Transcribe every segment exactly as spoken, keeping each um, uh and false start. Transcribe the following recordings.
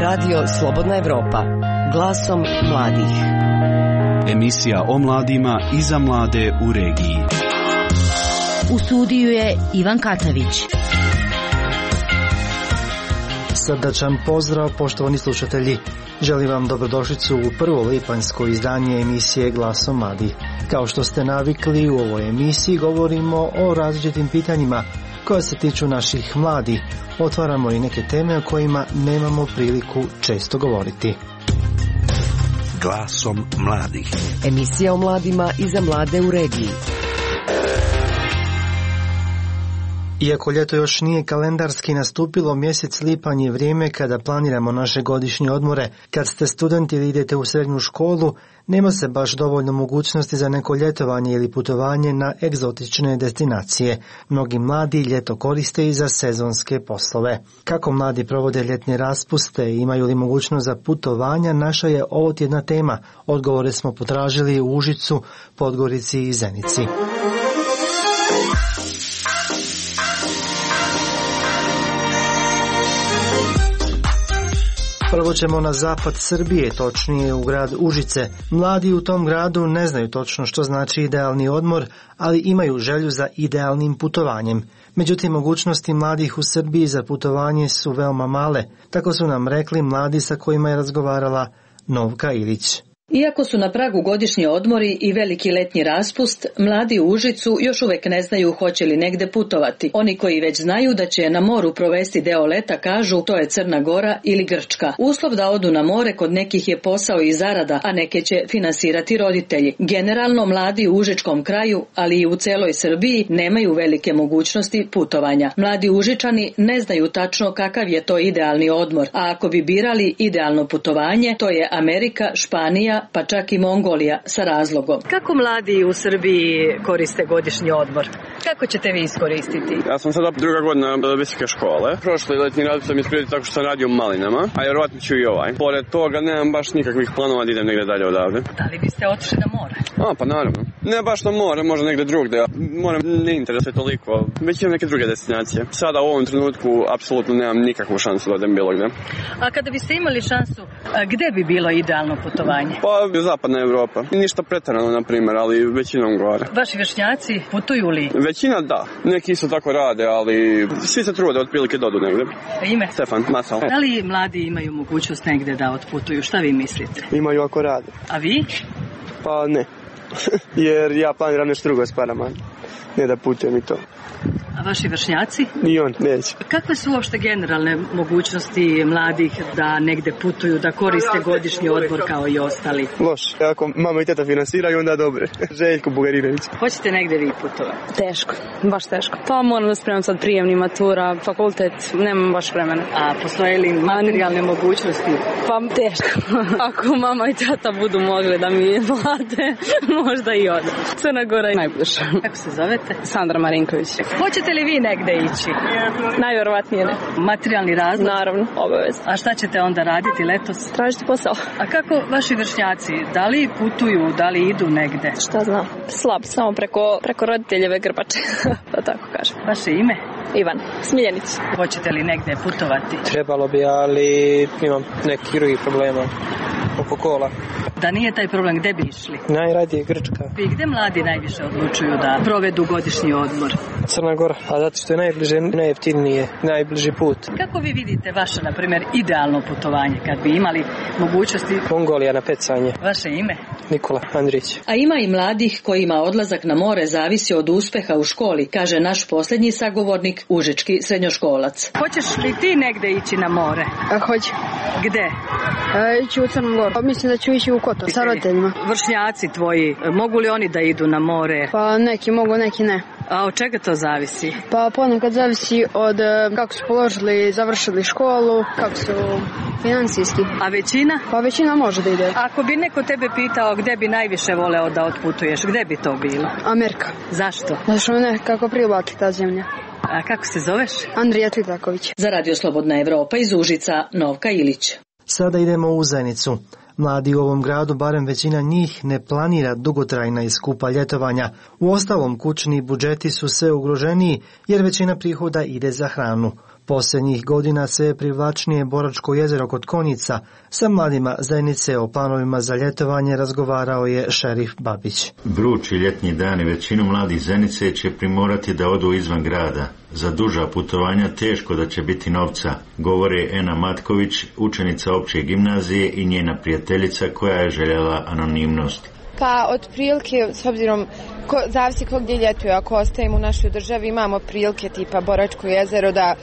Radio Slobodna Evropa, glasom mladih. Emisija o mladima i za mlade u regiji. U studiju je Ivan Katavić. Srdačan pozdrav, poštovani slušatelji. Želim vam dobrodošlicu u prvo lipanjsko izdanje emisije Glasom mladih. Kao što ste navikli, u ovoj emisiji govorimo o različitim pitanjima koja se tiču naših mladih. Otvaramo i neke teme o kojima nemamo priliku često govoriti. Glasom mladih. Emisija o mladima i za mlade u regiji. Iako ljeto još nije kalendarski nastupilo, mjesec lipanj je vrijeme kada planiramo naše godišnje odmore. Kad ste student ili idete u srednju školu, nema se baš dovoljno mogućnosti za neko ljetovanje ili putovanje na egzotične destinacije. Mnogi mladi ljeto koriste i za sezonske poslove. Kako mladi provode ljetne raspuste i imaju li mogućnost za putovanja, naša je ovo tjedna tema. Odgovore smo potražili u Užicu, Podgorici i Zenici. Prvo ćemo na zapad Srbije, točnije u grad Užice. Mladi u tom gradu ne znaju točno što znači idealni odmor, ali imaju želju za idealnim putovanjem. Međutim, mogućnosti mladih u Srbiji za putovanje su veoma male. Tako su nam rekli mladi sa kojima je razgovarala Novka Ilić. Iako su na pragu godišnji odmori i veliki letnji raspust, mladi u Užicu još uvek ne znaju hoće li negde putovati. Oni koji već znaju da će na moru provesti deo leta kažu to je Crna Gora ili Grčka. Uslov da odu na more kod nekih je posao i zarada, a neke će finansirati roditelji. Generalno mladi u užičkom kraju, ali i u celoj Srbiji, nemaju velike mogućnosti putovanja. Mladi Užičani ne znaju tačno kakav je to idealni odmor, a ako bi birali idealno putovanje, to je Amerika, Španija, pa čak i Mongolija sa razlogom. Kako mladi u Srbiji koriste godišnji odmor? Kako ćete vi iskoristiti? Ja sam sada druga godina visoke škole. Prošli letnji rad sam ispred tako što sam radio u Malinama, a vjerovatno ću i ovaj. Pored toga nemam baš nikakvih planova da idem negdje dalje odavde. Da li biste otišli na more? A, pa naravno. Ne baš na more, možda negdje drugdje. Moram, ne interesuje toliko. Već imam neke druge destinacije. Sada u ovom trenutku apsolutno nemam nikakvu šansu da odem bilo gdje. A kada biste imali šansu, gdje bi bilo idealno putovanje? Pa zapadna Evropa. Ništa pretarano, na primjer, ali većinom gore. Vaši vršnjaci putuju li? Većina da. Neki isto tako rade, ali svi se trude otprilike da odu negdje. Ime? Stefan Masal. Da li mladi imaju mogućnost negdje da otputuju? Šta vi mislite? Imaju ako rade. A vi? Pa ne. Jer ja planiram nešto drugo s parama. Ne da putujem i to. A vaši vršnjaci? Ni on, neće. Kakve su uopšte generalne mogućnosti mladih da negde putuju, da koriste godišnji odmor kao i ostali? Loš. Ako mama i teta finansiraju, onda dobre. Željko Bugarinović. Hoćete negde vi putovati? Teško, baš teško. Pa moram da spremam sad prijemni matura, fakultet, nemam baš vremena. A postoje li materijalne mogućnosti? Pa teško. Ako mama i tata budu mogli da mi plate, možda i odem. Crna Gora je najbliže. Kako se zovete? Sandra Marinković. Hoćete li vi negde ići? Najvjerovatnije ne. Materijalni razlog? Naravno, obavezno. A šta ćete onda raditi letos? Tražiti posao. A kako vaši vršnjaci? Da li putuju, da li idu negde? Šta znam, slab, samo preko, preko roditeljeve grbače, da tako kažem. Vaše ime? Ivan, Smiljanić. Hoćete li negde putovati? Trebalo bi, ali imam neki drugih problema oko kola. Da nije taj problem, gde bi išli? Najradije Grčka. I gde mladi najviše odlučuju da provedu godišnji odmor? Crna Gora, a zato što je najbliže, najjeftinije, najbliži put. Kako vi vidite vaše, na primjer, idealno putovanje, kad bi imali mogućnosti? Mongolija na pecanje. Vaše ime? Nikola Andrić. A ima i mladih kojima odlazak na more zavisi od uspeha u školi, kaže naš posljednji sagovornik, užički srednjoškolac. Hoćeš li ti negde ići na more? A, hoću. Gde? A, ići u Crnu Goru. Mislim da ću ići u Kotor sa roditeljima. Vršnjaci tvoji, mogu li oni da idu na more? Pa neki mogu, neki ne. A od čega to zavisi? Pa ponekad zavisi od kako su položili, završili školu, kako su financijski. A većina? Pa većina može da ide. Ako bi neko tebe pitao gde bi najviše voleo da otputuješ, gde bi to bilo? Amerika. Zašto? Zato što me nekako privlači ta zemlja. A kako se zoveš? Andrija Tlitaković. Za Radio Slobodna Evropa iz Užica, Novka Ilić. Sada idemo u Zenicu. Mladi u ovom gradu, barem većina njih, ne planira dugotrajna i skupa ljetovanja. Uostalom, kućni budžeti su sve ugroženiji jer većina prihoda ide za hranu. Posljednjih godina sve je privlačnije Boračko jezero kod Konjica. Sa mladima Zenice o planovima za ljetovanje razgovarao je šerif Babić. Vrući ljetnji dani većinu mladih Zenice će primorati da odu izvan grada. Za duža putovanja teško da će biti novca, govore Ena Matković, učenica opće gimnazije i njena prijateljica koja je željela anonimnost. Pa otprilike, s obzirom, ko, zavisi ko gdje ljetuje, ako ostajemo u našoj državi imamo prilike tipa Boračko jezero da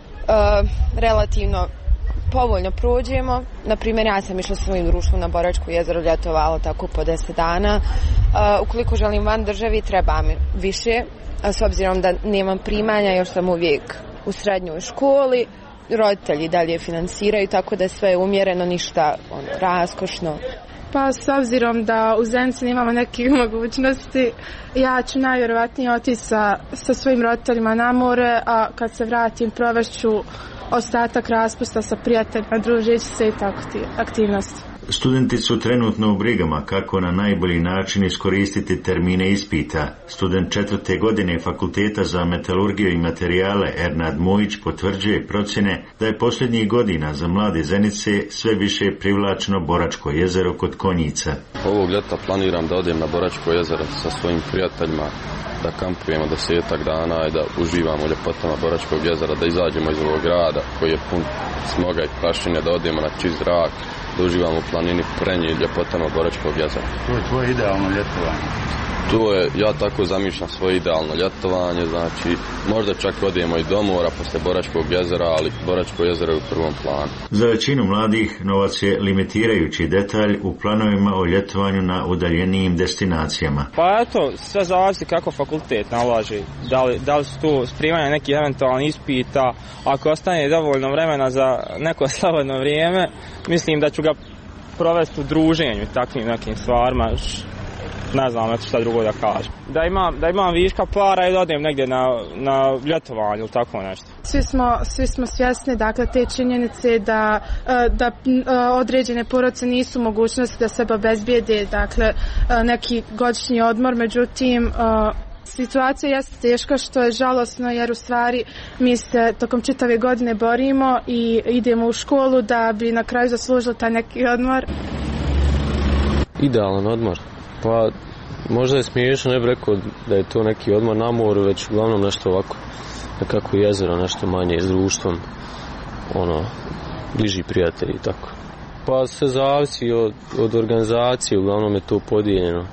uh, relativno povoljno prođemo. Naprimjer, ja sam išla s svojim društvom na Boračko jezero, ljetovalo tako po deset dana. Uh, ukoliko želim van državi, treba mi više, a s obzirom da nemam primanja, još sam uvijek u srednjoj školi, roditelji dalje finansiraju, tako da je sve umjereno, ništa ono, raskošno. Pa s obzirom da u Zenici nemamo neke mogućnosti, ja ću najvjerovatnije otići sa, sa svojim roditeljima na more, a kad se vratim provešću ostatak raspusta sa prijateljima, družeći se i tako ti aktivnosti. Studenti su trenutno u brigama kako na najbolji način iskoristiti termine ispita. Student četvrte godine Fakulteta za metalurgiju i materijale Ernad Mujić potvrđuje procjene da je posljednjih godina za mlade Zenice sve više privlačno Boračko jezero kod Konjica. Ovog ljeta planiram da odem na Boračko jezero sa svojim prijateljima, da kampujemo desetak dana i da uživamo u ljepotama Boračkog jezera, da izađemo iz ovog grada koji je pun smoga i prašine, da odemo na čist zrak, da uživamo u planini Prenje i ljepotama Boračkog jezera. To je tvoje idealno ljetovanje? To je, ja tako zamišljam svoje idealno ljetovanje, znači možda čak odemo i do mora posle Boračkog jezera, ali Boračko jezero je u prvom planu. Za većinu mladih novac je limitirajući detalj u planovima o ljetovanju na udaljenijim destinacijama. Pa eto, sve zavisi kako fakultet nalaže, da li, da li su tu spremanja nekih eventualnih ispita, ako ostane dovoljno vremena za neko slobodno vrijeme, mislim da ću ga provesti u druženju i takvim nekim stvarima. Ne znam šta drugo da kažem. Da imam, da imam viška para i da odem negdje na, na ljetovanje ili tako nešto. Svi smo, svi smo svjesni dakle, te činjenice da, da određene porodice nisu mogućnosti da sebe obezbijede dakle, neki godišnji odmor, međutim situacija jeste teška što je žalosno jer u stvari mi se tokom čitave godine borimo i idemo u školu da bi na kraju zaslužili taj neki odmor. Idealan odmor? Pa možda je smiješno, ne bih rekao da je to neki odmor na moru, već uglavnom nešto ovako, nekako jezero, nešto manje s društvom, ono, bliži prijatelji i tako. Pa sve zavisi od, od organizacije, uglavnom je to podijeljeno.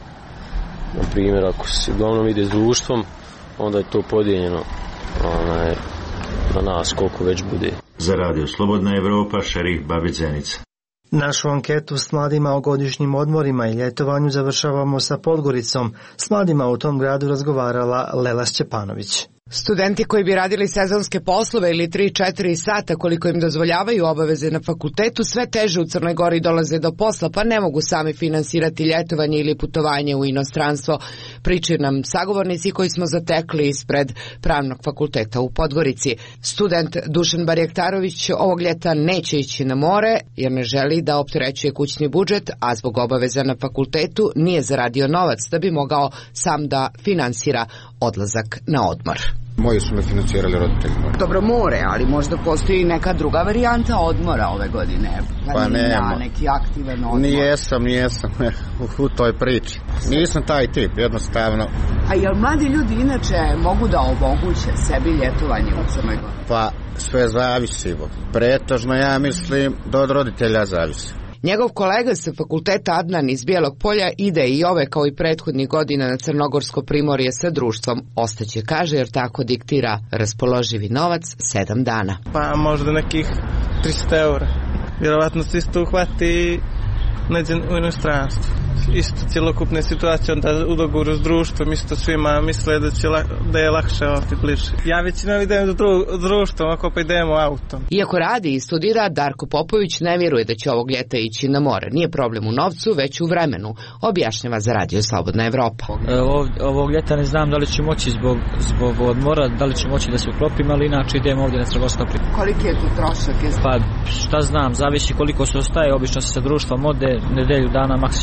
Na primjer, ako se uglavnom ide s društvom, onda je to podijeljeno onaj, na nas koliko već bude. Za Radio Slobodna Evropa, šerif Babić, Zenica. Našu anketu s mladima o godišnjim odmorima i ljetovanju završavamo sa Podgoricom. S mladima u tom gradu razgovarala Lela Šćepanović. Studenti koji bi radili sezonske poslove ili tri četiri sata koliko im dozvoljavaju obaveze na fakultetu sve teže u Crnoj Gori dolaze do posla pa ne mogu sami finansirati ljetovanje ili putovanje u inostranstvo. Pričaju nam sagovornici koji smo zatekli ispred Pravnog fakulteta u Podgorici. Student Dušan Barjaktarović ovog ljeta neće ići na more jer ne želi da opterećuje kućni budžet, a zbog obaveza na fakultetu nije zaradio novac da bi mogao sam da finansira odlazak na odmor. Moji su me financirali roditelji. Dobro, more, ali možda postoji neka druga varijanta odmora ove godine. Pa nema. Neki aktivan odmor. Nijesam, nijesam u, u toj priči. Nisam taj tip, jednostavno. A jel mladi ljudi inače mogu da omoguće sebi ljetovanje u Crnoj Gori? Pa sve zavisi. Pretežno ja mislim da od roditelja zavisi. Njegov kolega sa fakulteta Adnan iz Bijelog Polja ide i ove kao i prethodnih godina na Crnogorsko primorje sa društvom. Ostaće, kaže, jer tako diktira raspoloživi novac sedam dana. Pa možda nekih tristo eura. Vjerovatno se isto uhvati neđe u inostranstvu. Isto cjelokupne situacije onda u dogovoru s društvom, isto svima misle da, će, da je lakše ovdje bliže. Ja većinom idem do dru, društvom, ako pa idemo autom. Iako radi i studira, Darko Popović ne vjeruje da će ovog ljeta ići na more. Nije problem u novcu, već u vremenu, objašnjava za Radio Slobodna Evropa. Ov, ovog ljeta ne znam da li ću moći zbog, zbog odmora, da li ću moći da se uklopim, ali inače idemo ovdje na Crnogorsko primorje. Koliki je tu trošak? Pa šta znam, zavisi koliko se ostaje, obično se sa društvom ode nedelju dana maksimalno, to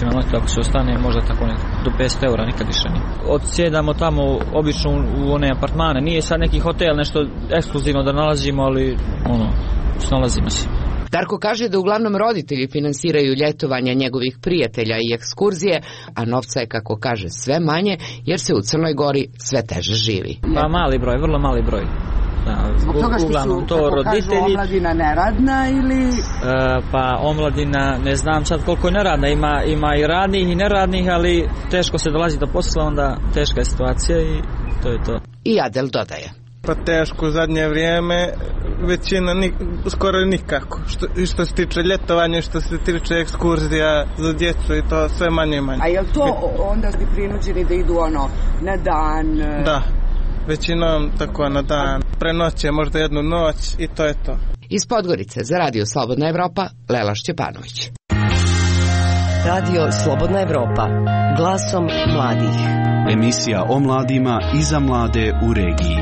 ako se ostane možda tako nek, do petsto eura, nikad više nije. Odsjedamo tamo obično u, u one apartmane, nije sad neki hotel, nešto ekskluzivno da nalazimo, ali ono, snalazimo se. Darko kaže da uglavnom roditelji finansiraju ljetovanja njegovih prijatelja i ekskurzije, a novca je, kako kaže, sve manje, jer se u Crnoj Gori sve teže živi. Pa mali broj, vrlo mali broj. Da, zbog toga što su, to kako roditelji, kažu, omladina neradna ili... E, pa omladina, ne znam sad koliko je neradna, ima, ima i radnih i neradnih, ali teško se dolazi do posla, onda teška je situacija i to je to. I Adel dodaje. Pa teško u zadnje vrijeme, većina nik, skoro nikako. Što, što se tiče ljetovanja, što se tiče ekskurzija za djecu i to sve manje i manje. A je li to onda bi prinuđeni da idu ono na dan? Da, većinom tako na dan. Prenoće možda jednu noć i to je to. Iz Podgorice za Radio Slobodna Evropa, Lela Šćepanović. Radio Slobodna Evropa, glasom mladih. Emisija o mladima i za mlade u regiji.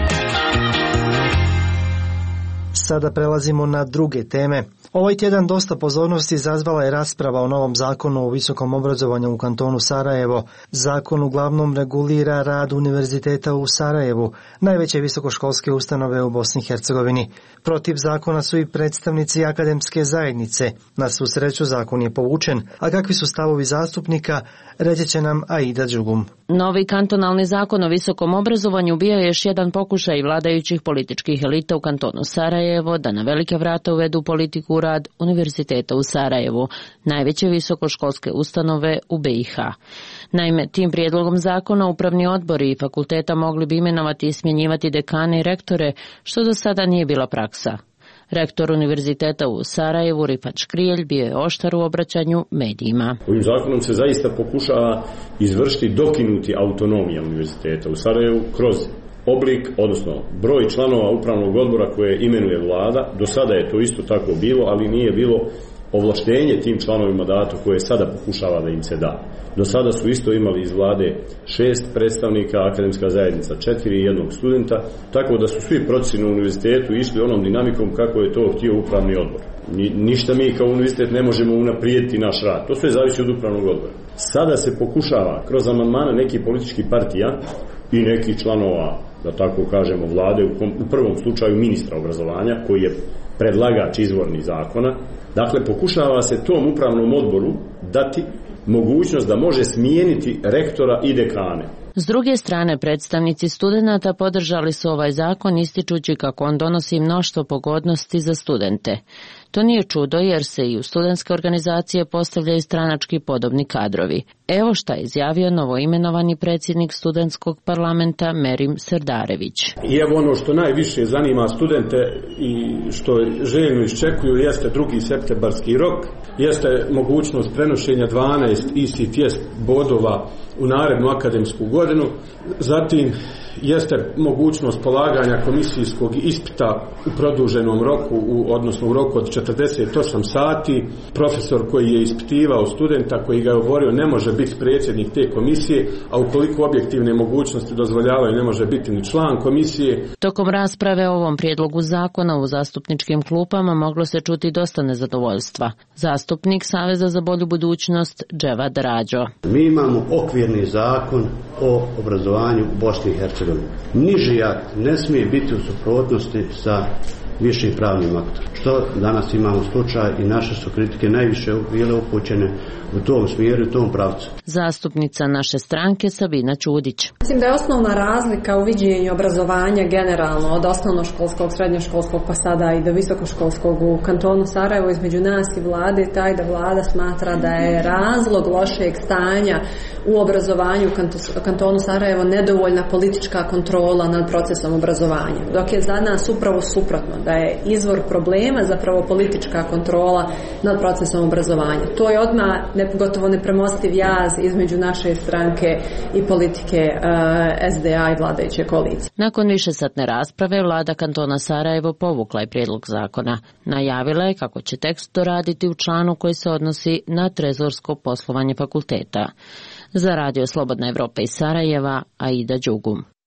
Sada prelazimo na druge teme. Ovaj tjedan dosta pozornosti izazvala je rasprava o novom zakonu o visokom obrazovanju u kantonu Sarajevo. Zakon uglavnom regulira rad univerziteta u Sarajevu, najveće visokoškolske ustanove u Bosni i Hercegovini. Protiv zakona su i predstavnici akademske zajednice. Na svu sreću zakon je povučen, a kakvi su stavovi zastupnika, reći će nam Aida Đugum. Novi kantonalni zakon o visokom obrazovanju bio je još jedan pokušaj vladajućih političkih elita u kantonu Sarajevo da na velike vrata uvedu politiku u rad Univerziteta u Sarajevu, najveće visokoškolske ustanove u B i H. Naime, tim prijedlogom zakona upravni odbori i fakulteta mogli bi imenovati i smjenjivati dekane i rektore, što do sada nije bila praksa. Rektor Univerziteta u Sarajevu, Rifat Škrijelj, bio je oštar u obraćanju medijima. Ovim zakonom se zaista pokušava izvršiti dokinuti autonomija Univerziteta u Sarajevu kroz oblik, odnosno broj članova upravnog odbora koje imenuje vlada. Do sada je to isto tako bilo, ali nije bilo ovlaštenje tim članovima dato koje sada pokušava da im se da. Do sada su isto imali iz vlade šest predstavnika, akademska zajednica četiri i jednog studenta, tako da su svi procesi na univerzitetu išli onom dinamikom kako je to htio upravni odbor. Ni, ništa mi kao univerzitet ne možemo unaprijediti naš rad, to sve zavisi od upravnog odbora. Sada se pokušava kroz amandmane nekih političkih partija i nekih članova, da tako kažemo, vlade, u, kom, u prvom slučaju ministra obrazovanja, koji je predlagač izvornih zakona. Dakle, pokušava se tom upravnom odboru dati mogućnost da može smijeniti rektora i dekane. S druge strane, predstavnici studenata podržali su ovaj zakon ističući kako on donosi mnoštvo pogodnosti za studente. To nije čudo jer se i u studentske organizacije postavljaju stranački podobni kadrovi. Evo šta je izjavio novoimenovani predsjednik studentskog parlamenta Merim Serdarević. I evo ono što najviše zanima studente i što željno iščekuju jeste drugi septembarski rok, jeste mogućnost prenošenja dvanaest I C T S bodova u narednu akademsku godinu, zatim jeste mogućnost polaganja komisijskog ispita u produženom roku, u, odnosno u roku od četrdeset osam sati. Profesor koji je ispitivao studenta, koji ga je govorio, ne može biti predsjednik te komisije, a ukoliko objektivne mogućnosti dozvoljavaju, ne može biti ni član komisije. Tokom rasprave o ovom prijedlogu zakona u zastupničkim klupama moglo se čuti dosta nezadovoljstva. Zastupnik Saveza za bolju budućnost Dževad Rađo. Mi imamo okvirni zakon o obrazovanju u Bosni i Hercegovini. Niži akt ne smije biti u suprotnosti sa višim pravnim aktom. Što danas imamo slučaj i naše su kritike najviše bile upućene u tom smjeru i u tom pravcu. Zastupnica naše stranke Sabina Ćudić. Mislim da je osnovna razlika u viđenju obrazovanja generalno od osnovnoškolskog, srednjoškolskog pa sada i do visokoškolskog u kantonu Sarajevo između nas i vlade taj da vlada smatra da je razlog lošeg stanja u obrazovanju u kantonu Sarajevo nedovoljna politička kontrola nad procesom obrazovanja. Dok je za nas upravo suprotno, da je izvor problema zapravo politička kontrola nad procesom obrazovanja. To je odmah ne, gotovo nepremostiv jaz između naše stranke i politike uh, S D A i vladajuće koalicije. Nakon višesatne rasprave vlada kantona Sarajevo povukla je prijedlog zakona. Najavila je kako će tekst doraditi u članu koji se odnosi na trezorsko poslovanje fakulteta. Za Radio Slobodna Evropa iz Sarajeva, Aida Đugum.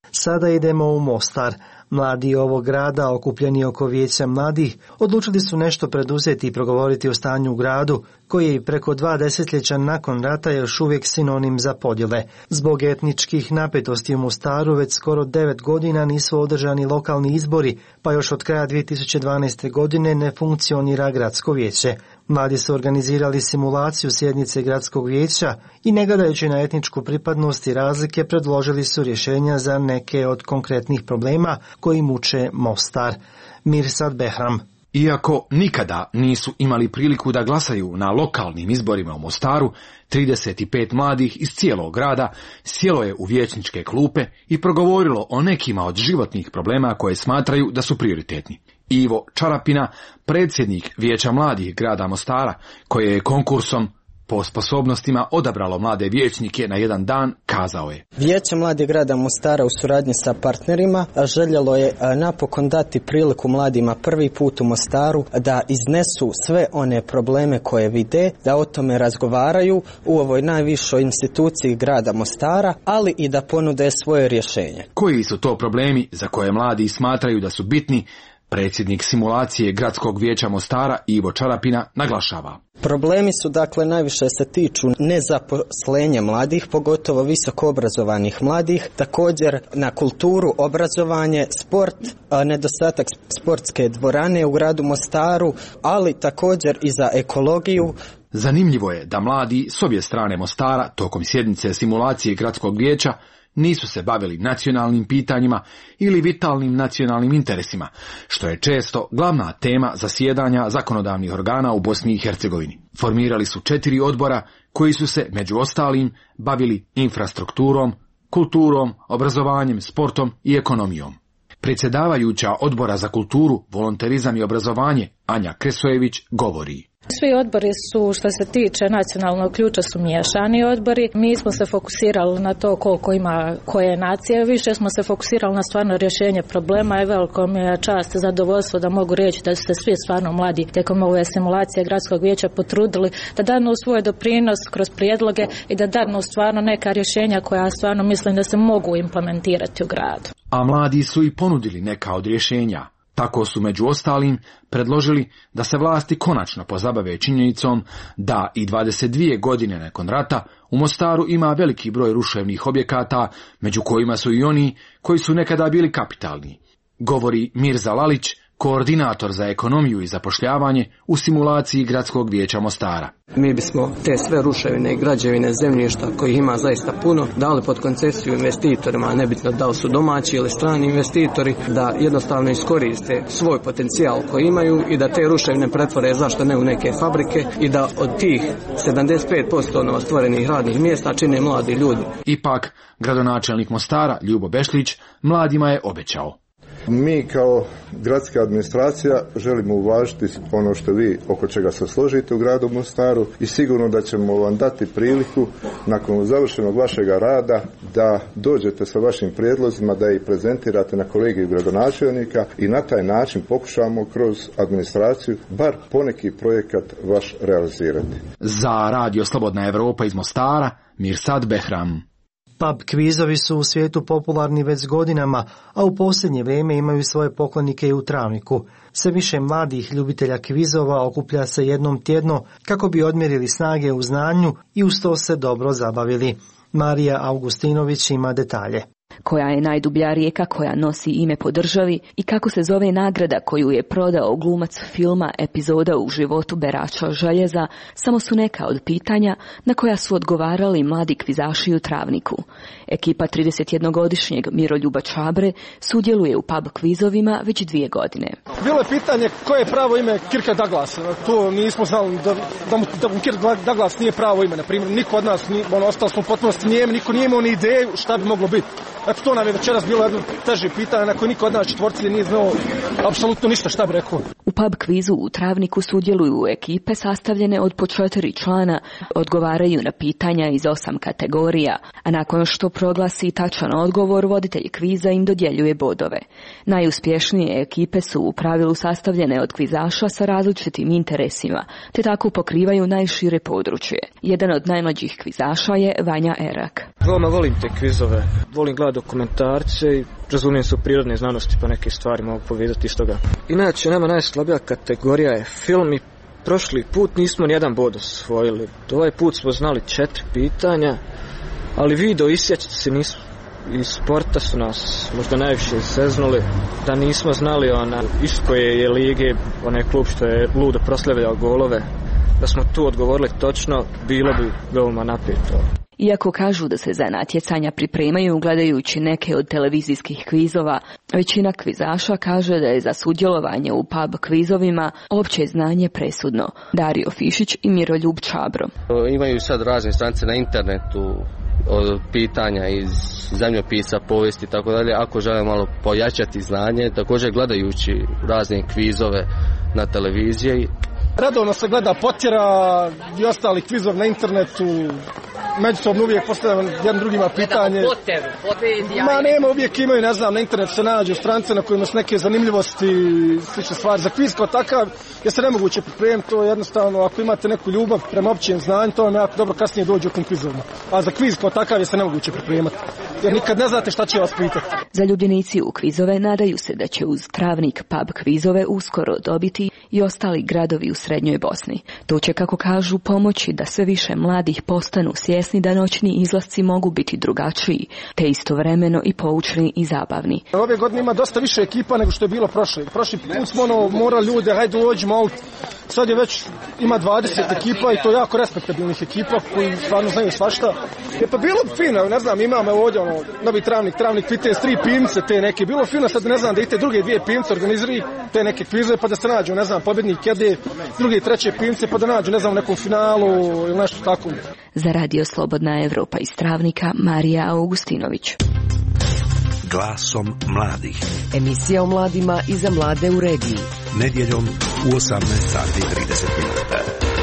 Sada idemo u Mostar. Mladi ovog grada, okupljeni oko vijeća mladih, odlučili su nešto preduzeti i progovoriti o stanju u gradu, koji je preko dva desetljeća nakon rata još uvijek sinonim za podjele. Zbog etničkih napetosti u Mostaru već skoro devet godina nisu održani lokalni izbori, pa još od kraja dvije tisuće dvanaeste. godine ne funkcionira gradsko vijeće. Mladi su organizirali simulaciju sjednice gradskog vijeća i ne gledajući na etničku pripadnost i razlike predložili su rješenja za neke od konkretnih problema koji muče Mostar. Mirsad Behram. Iako nikada nisu imali priliku da glasaju na lokalnim izborima u Mostaru, trideset pet mladih iz cijelog grada sjelo je u vijećničke klupe i progovorilo o nekima od životnih problema koje smatraju da su prioritetni. Ivo Čarapina, predsjednik Vijeća mladih grada Mostara, koje je konkursom po sposobnostima odabralo mlade vijećnike na jedan dan, kazao je: Vijeće mladih grada Mostara u suradnji sa partnerima željelo je napokon dati priliku mladima prvi put u Mostaru da iznesu sve one probleme koje vide, da o tome razgovaraju u ovoj najvišoj instituciji grada Mostara, ali i da ponude svoje rješenje. Koji su to problemi za koje mladi smatraju da su bitni? Predsjednik simulacije gradskog vijeća Mostara Ivo Čarapina naglašava: Problemi su dakle najviše se tiču nezaposlenja mladih, pogotovo visoko obrazovanih mladih, također na kulturu, obrazovanje, sport, nedostatak sportske dvorane u gradu Mostaru, ali također i za ekologiju. Zanimljivo je da mladi s obje strane Mostara tokom sjednice simulacije gradskog vijeća nisu se bavili nacionalnim pitanjima ili vitalnim nacionalnim interesima, što je često glavna tema zasjedanja zakonodavnih organa u Bosni i Hercegovini. Formirali su četiri odbora koji su se, među ostalim, bavili infrastrukturom, kulturom, obrazovanjem, sportom i ekonomijom. Predsjedavajuća odbora za kulturu, volonterizam i obrazovanje Anja Kresojević govori: Svi odbori su, što se tiče nacionalnog ključa, su miješani odbori. Mi smo se fokusirali na to koliko ima koje nacije, više smo se fokusirali na stvarno rješenje problema i veliko mi je čast i zadovoljstvo da mogu reći da ste svi stvarno mladi tijekom ove simulacije gradskog vijeća potrudili da danu svoj doprinos kroz prijedloge i da danu stvarno neka rješenja koja stvarno mislim da se mogu implementirati u gradu. A mladi su i ponudili neka od rješenja. Tako su među ostalim predložili da se vlasti konačno pozabave činjenicom da i dvadeset dvije godine nakon rata u Mostaru ima veliki broj ruševnih objekata, među kojima su i oni koji su nekada bili kapitalni, govori Mirza Lalić, koordinator za ekonomiju i zapošljavanje u simulaciji gradskog vijeća Mostara. Mi bismo te sve ruševine i građevine zemljišta, kojih ima zaista puno, dali pod koncesiju investitorima, nebitno da li su domaći ili strani investitori, da jednostavno iskoriste svoj potencijal koji imaju i da te ruševine pretvore, zašto ne, u neke fabrike i da od tih sedamdeset pet posto novostvorenih radnih mjesta čine mladi ljudi. Ipak, gradonačelnik Mostara Ljubo Bešlić mladima je obećao: Mi kao gradska administracija želimo uvažiti ono što vi oko čega se složite u gradu Mostaru i sigurno da ćemo vam dati priliku nakon završenog vašega rada da dođete sa vašim prijedlozima, da ih prezentirate na kolegiju gradonačelnika i na taj način pokušamo kroz administraciju bar poneki projekat vaš realizirati. Za Radio Slobodna Evropa iz Mostara, Mirsad Behram. Pub kvizovi su u svijetu popularni već godinama, a u posljednje vrijeme imaju svoje poklonike i u Travniku. Sve više mladih ljubitelja kvizova okuplja se jednom tjedno kako bi odmjerili snage u znanju i uz to se dobro zabavili. Marija Augustinović ima detalje. Koja je najdublja rijeka koja nosi ime po državi i kako se zove nagrada koju je prodao glumac filma Epizoda u životu berača željeza, samo su neka od pitanja na koja su odgovarali mladi kvizaši u Travniku. Ekipa tridesetjednogodišnjeg Miroljuba Čabre sudjeluje u pub kvizovima već dvije godine. Bilo je pitanje koje je pravo ime Kirka Douglas. To nismo znali da, da, mu, da mu Kirk Douglas nije pravo ime. Na primjer, niko od nas, ni, ono, ostali smo potpuno nijemi, niko nije imao ni ideju šta bi moglo biti. Eto, to nam je večeras bilo jedno teže pitanje na koje niko od nas četvorci nije znao apsolutno ništa šta bi rekao. U pub kvizu u Travniku sudjeluju ekipe sastavljene od po četiri člana, odgovaraju na pitanja iz osam kategorija, a nakon što proglasi tačan odgovor, voditelj kviza im dodjeljuje bodove. Najuspješnije ekipe su u pravilu sastavljene od kvizaša sa različitim interesima, te tako pokrivaju najšire područje. Jedan od najmlađih kvizaša je Vanja Erak. Veoma volim te kvizove, volim gledati dokumentarce i razumijem se u prirodne znanosti pa neke stvari mogu povezati iz toga. Inače, nama najslabija kategorija je film i prošli put nismo nijedan bod osvojili. Ovaj put smo znali četiri pitanja, ali video i sjećate se nismo. Iz sporta su nas možda najviše zeznuli, da nismo znali ona, iz koje je lige, onaj klub što je ludo proslavljao golove, da smo tu odgovorili točno, bilo bi veoma napeto. Iako kažu da se za natjecanja pripremaju gledajući neke od televizijskih kvizova, većina kvizaša kaže da je za sudjelovanje u pub kvizovima opće znanje presudno. Dario Fišić i Miroljub Čabro. Imaju sad razne stranice na internetu, od pitanja iz zemljopisa, povijesti i tako dalje. Ako žele malo pojačati znanje, također gledajući razne kvizove na televiziji. Redovno se gleda Potjera i ostali kvizov na internetu. Međusobno uvijek postavljam jednim drugima pitanje. Ma nema, uvijek imaju, ne znam, na internetu se nađu stranice na kojima su neke zanimljivosti, slične stvari. Za kviz kao takav je se nemoguće pripremiti, to je jednostavno, ako imate neku ljubav prema općem znanju, to vam jako dobro kasnije dođe u tim kvizovima. A za kviz kao takav je se nemoguće pripremati, jer nikad ne znate šta će vas pitati. Zaljubljenici u kvizove nadaju se da će uz Travnik pub kvizove uskoro dobiti i ostali gradovi u Srednjoj Bosni. To će, kako kažu, pomoći da sve više mladih postanu svjesni da noćni izlasci mogu biti drugačiji, te istovremeno i poučni i zabavni. Ove godine ima dosta više ekipa nego što je bilo prošle. Prošli put smo ono, morali ljude, hajde uđimo, ali sad je već ima dvadeset ekipa i to jako respektabilnih ekipa koji stvarno znaju svašta. Je pa bilo fino, ne znam, imamo ovdje ono, novi Travnik, Travnik Vitez, tri pimce, te neke. Bilo fino, sad ne znam, da i te druge dvije pimce organiziraju te neke kvize pa da se nađu, ne znam, pobjednik jede, druge i treće pimce pa da nađu, ne znam, u nekom finalu ili nešto tako. Za Radio Slobodna Evropa iz Travnika, Marija Augustinović. Glasom mladih. Emisija o mladima i za mlade u regiji. Nedjeljom u osamnaest sati i trideset minuta.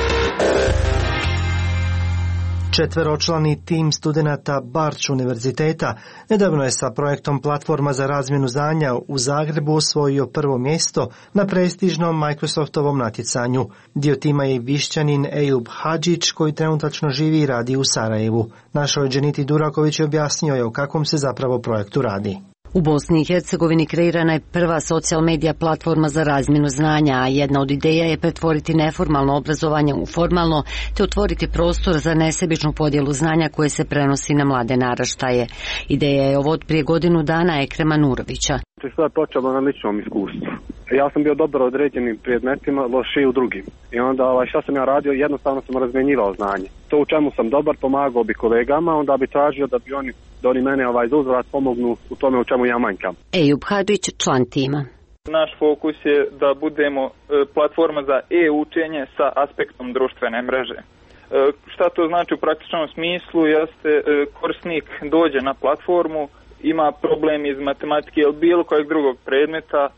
Četveročlani tim studenata Barč univerziteta nedavno je sa projektom Platforma za razmjenu znanja u Zagrebu osvojio prvo mjesto na prestižnom Microsoftovom natjecanju. Dio tima je i Višćanin Ejub Hadžić koji trenutačno živi i radi u Sarajevu. Našoj Dženiti Duraković objasnio je o kakvom se zapravo projektu radi. U Bosni i Hercegovini kreirana je prva social medija platforma za razmjenu znanja, a jedna od ideja je pretvoriti neformalno obrazovanje u formalno, te otvoriti prostor za nesebičnu podjelu znanja koje se prenosi na mlade naraštaje. Ideja je ovo od prije godinu dana Ekrema Nurovića. Sve je počelo na ličnom iskustvu. Ja sam bio dobar određenim predmetima, lošiji u drugim. I onda ovaj, šta sam ja radio, jednostavno sam razmjenjivao znanje. To u čemu sam dobar, pomagao bi kolegama, onda bi tražio da bi oni, da oni mene ovaj, za uzvrat pomognu u tome u čemu ja manjkam. Ejub Hadžić, član tima. Naš fokus je da budemo e, platforma za e-učenje sa aspektom društvene mreže. E, šta to znači u praktičnom smislu? Jeste e, korisnik dođe na platformu, ima problem iz matematike ili bilo kojeg drugog predmeta, e,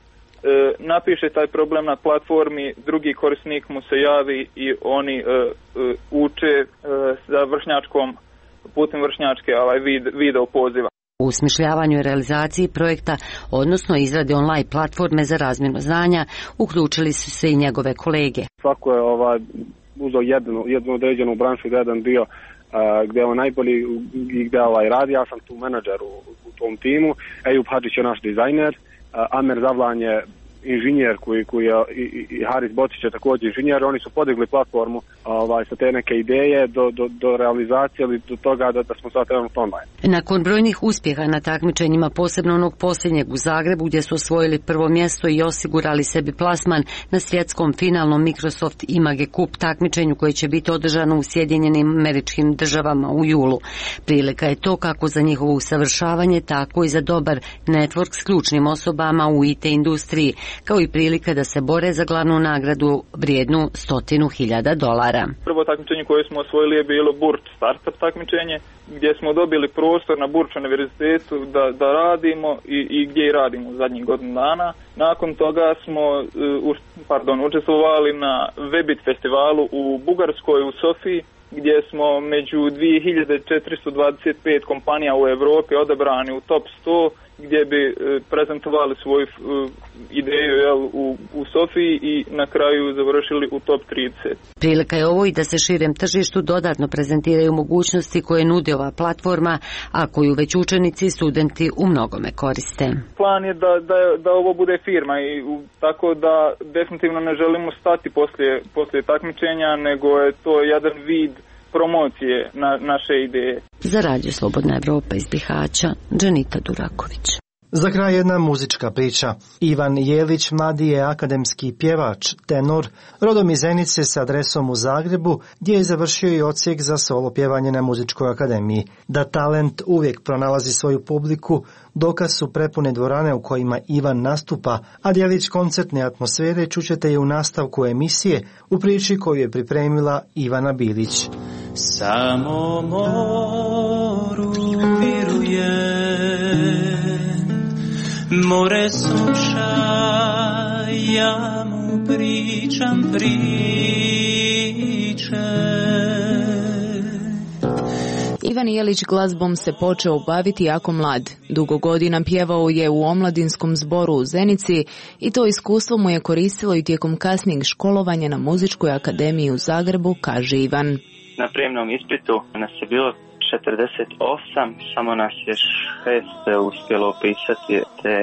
napiše taj problem na platformi, drugi korisnik mu se javi i oni e, e, uče e, za vršnjačkom, putem vršnjačke ovaj, vid, video poziva. U smišljavanju i realizaciji projekta, odnosno izradi online platforme za razmjenu znanja, uključili su se i njegove kolege. Svako je ovaj, uzeo jednu, jednu određenu branšu, jedan dio Uh, gdje je on najbolji i gdje ovaj radi. Ja sam tu menadžer u, u tom timu. Ejub Hadžić je naš dizajner, uh, Amer Zavlan je inženjer koji, koji je, i, i Haris Bocić je također inženjer. Oni su podigli platformu ovaj, sa te neke ideje do, do, do realizacije ili do toga da, da smo sad trenutno online. Nakon brojnih uspjeha na takmičenjima, posebno onog posljednjeg u Zagrebu gdje su osvojili prvo mjesto i osigurali sebi plasman na svjetskom finalnom Microsoft Image Cup takmičenju koje će biti održano u Sjedinjenim Američkim Državama u julu. Prilika je to kako za njihovo usavršavanje, tako i za dobar network s ključnim osobama u I T industriji, kao i prilika da se bore za glavnu nagradu vrijednu stotinu hiljada dolara. Prvo takmičenje koje smo osvojili je bilo Burč startup takmičenje, gdje smo dobili prostor na Burč univerzitetu da, da radimo i, i gdje i radimo u zadnjih godinu dana. Nakon toga smo uh, pardon, učestvovali na Webit festivalu u Bugarskoj u Sofiji, gdje smo među dvije hiljade četiristo dvadeset pet kompanija u Europi odabrani u top sto gdje bi e, prezentovali svoju e, ideju jel, u, u Sofiji i na kraju završili u top trideset. Prilika je ovo i da se širem tržištu dodatno prezentiraju mogućnosti koje nudi ova platforma, a koju već učenici i studenti u mnogome koriste. Plan je da, da, da ovo bude firma i u, tako da definitivno ne želimo stati poslije, poslije takmičenja, nego je to jedan vid promocije na, naše ideje. Za Radio Slobodna Evropa iz Bihaća, Dženita Duraković. Za kraj jedna muzička priča. Ivan Jelić mladi je akademski pjevač, tenor, rodom iz Zenice s adresom u Zagrebu, gdje je završio i odsjek za solo pjevanje na muzičkoj akademiji. Da talent uvijek pronalazi svoju publiku, dokaz su prepune dvorane u kojima Ivan nastupa, a djelić koncertne atmosfere čućete je u nastavku emisije u priči koju je pripremila Ivana Bilić. Samo moru miruje, more sluša, ja mu pričam priče. Ivan Jelić glazbom se počeo baviti jako mlad. Dugo godina pjevao je u omladinskom zboru u Zenici i to iskustvo mu je koristilo i tijekom kasnijeg školovanja na muzičkoj akademiji u Zagrebu, kaže Ivan. Na prijemnom ispitu nas je bilo četrdeset osam, samo nas je šest uspjelo upisati te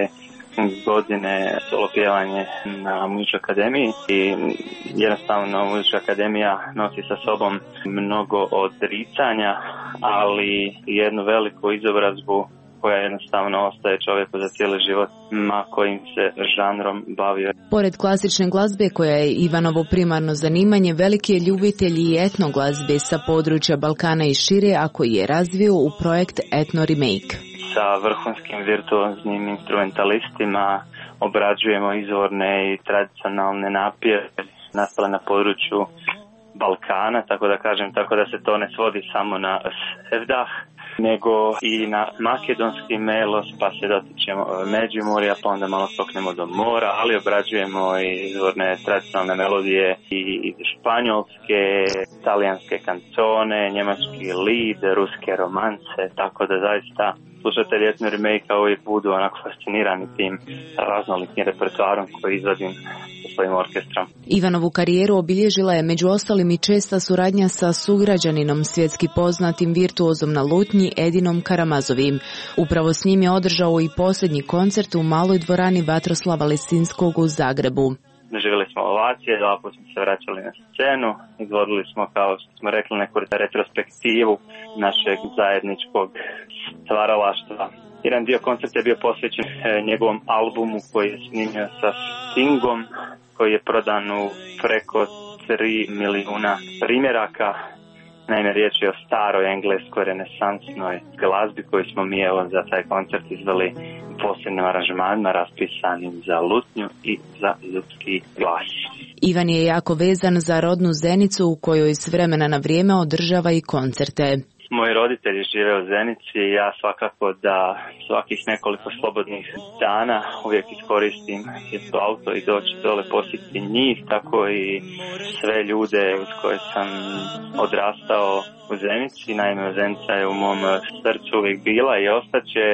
godine solo pjevanje na muzičkoj akademiji i jednostavno muzička akademija nosi sa sobom mnogo odricanja, ali jednu veliku izobrazbu koja jednostavno ostaje čovjeku za cijeli život, ma kojim se žanrom bavio. Pored klasične glazbe, koja je Ivanovo primarno zanimanje, veliki je ljubitelj i etno glazbe sa područja Balkana i šire, a koji je razvio u projekt Etno Remake. Sa vrhunskim virtuoznim instrumentalistima obrađujemo izvorne i tradicionalne napjeve nastale na području Balkana, tako da kažem, tako da se to ne svodi samo na sevdah, nego i na makedonski melos, pa se dotičemo Međimurja, pa onda malo skoknemo do mora, ali obrađujemo i izvorne tradicionalne melodije i španjolske, talijanske kancone, njemački lid, ruske romance, tako da zaista slušatelji Etno Remake-a uvijek budu onako fascinirani tim raznolikim repertoarom koji izvodim sa svojim orkestrom. Ivanovu karijeru obilježila je među ostalim i česta suradnja sa sugrađaninom, svjetski poznatim virtuozom na lutnji Edinom Karamazovim. Upravo s njim je održao i posljednji koncert u maloj dvorani Vatroslava Lisinskog u Zagrebu. Doživjeli smo ovacije, dva puta smo se vraćali na scenu, izvodili smo, kao što smo rekli, neku retrospektivu našeg zajedničkog stvaralaštva. Jedan dio koncerta je bio posvećen njegovom albumu koji je snimio sa Stingom, koji je prodan u preko tri milijuna primjeraka. Naime, riječ je o staroj engleskoj renesansnoj glazbi koju smo mi evo za taj koncert izveli posebnim aranžmanima raspisanim za lutnju i za ljudski glas. Ivan je jako vezan za rodnu Zenicu u kojoj s vremena na vrijeme održava i koncerte. Moji roditelji žive u Zenici i ja svakako da svakih nekoliko slobodnih dana uvijek iskoristim isto auto i doći dole posjetiti njih, tako i sve ljude uz koje sam odrastao u Zenici. Naime, Zenica je u mom srcu uvijek bila i ostaće.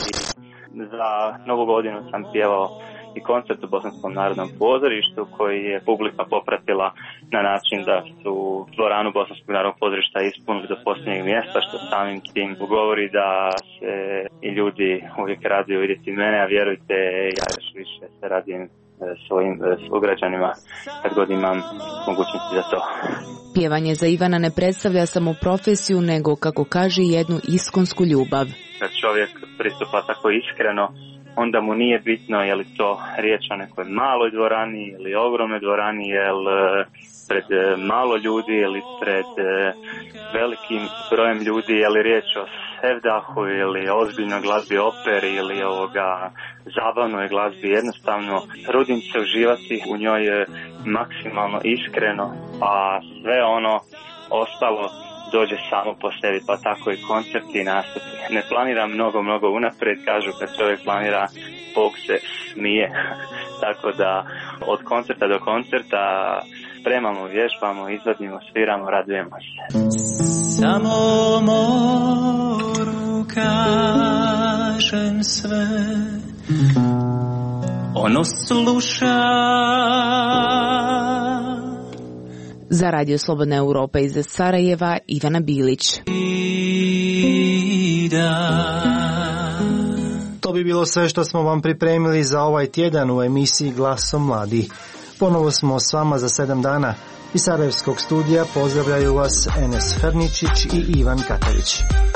Za Novu godinu sam pjevao i koncert u Bosanskom narodnom pozorištu koji je publika popratila na način da su dvoranu Bosanskog narodnog pozorišta ispunili do posljednjeg mjesta, što samim tim govori da se i ljudi uvijek raduju vidjeti mene, a vjerujte, ja još više se radim svojim sugrađanima kad god imam mogućnosti za to. Pjevanje za Ivana ne predstavlja samo profesiju, nego, kako kaže, jednu iskonsku ljubav. Kad čovjek pristupa tako iskreno, onda mu nije bitno je li to riječ o nekoj maloj dvorani ili ogromnoj dvorani, je li pred malo ljudi ili pred velikim brojem ljudi, je li riječ o sevdahu ili ozbiljnoj glazbi operi ili ovoga zabavnoj glazbi. Jednostavno trudim se uživati u njoj maksimalno iskreno, a sve ono ostalo dođe samo po sebi, pa tako i koncerti i nastupi. Ne planiram mnogo, mnogo unaprijed, kažu kad čovjek planira, Bog se smije. Tako da od koncerta do koncerta spremamo, vježbamo, izvodimo, sviramo, radujemo se. Samo moru kaj kažem sve, ono sluša. Za Radio Slobodna Europa iz Sarajeva, Ivana Bilić. To bi bilo sve što smo vam pripremili za ovaj tjedan u emisiji Glasom mladi. Ponovo smo s vama za sedam dana. Iz Sarajevskog studija pozdravljaju vas Enes Hrničić i Ivan Katarić.